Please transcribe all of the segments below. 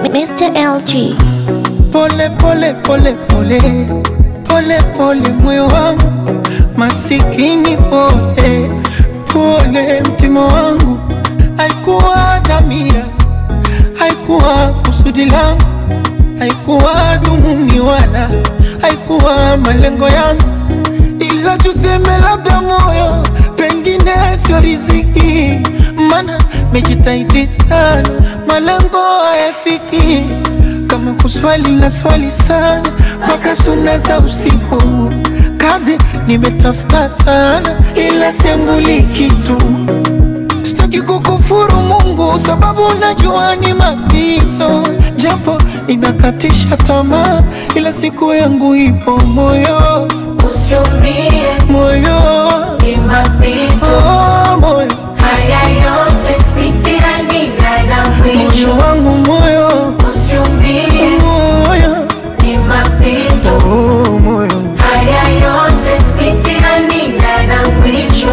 Mr. LG. Pole pole pole pole pole pole moyo wangu masikini, pole pole mtima wangu. Haikuwa dhamira, haikuwa kusudi langu, haikuwa dhumuni wala haikuwa malengo yangu, ila tuseme labda moyo pengine sio riziki, mana mejitahidi sana malengo hayafiki. Kama kuswali na swali sana mpaka suna za usiku, kazi nimetafuta sana ila siambuli kitu. Sitaki kukufuru Mungu sababu najua ni mapito, japo inakatisha tamaa ila siku yangu ipo. Moyo usiumie, moyo ni mapito. Moyo Haya yote mitihani na mwisho. moyo wangu, moyo Usiumie, moyo ni mapito. moyo Haya yote mitihani na mwisho.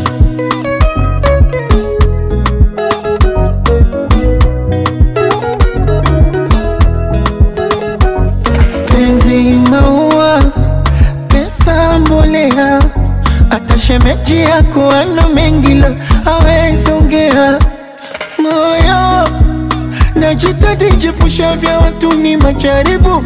penzi maua, pesa mbolea, hata shemeji yako ana mengi la hawezi ongea. Moyo najitahidi jepusha vya watu ni majaribu,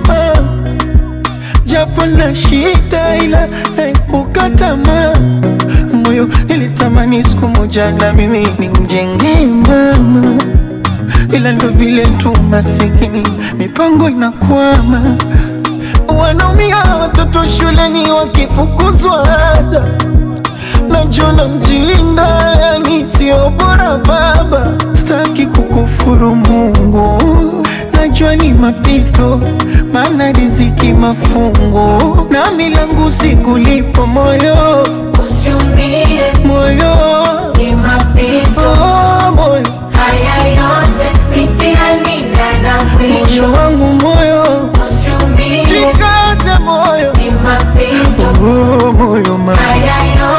japo na shida ila naepuka tamaa. Moyo ilitamani siku moja na mimi nimjenge mama, ila ndo vile tu masikini mipango inakwama. Wanaumia watoto shuleni wakifukuzwa ada, najona mjinga yani sio bora baba. Sitaki kukufuru Mungu, najua ni mapito, maana riziki mafungu, na milangu sikulipo. Moyo Usiumie, moyo ni mapito. moyo Haya yote mitihani na mwisho. moyo wangu, moyo Usiumie, jikaze, moyo ni mapito. moyo Haya yote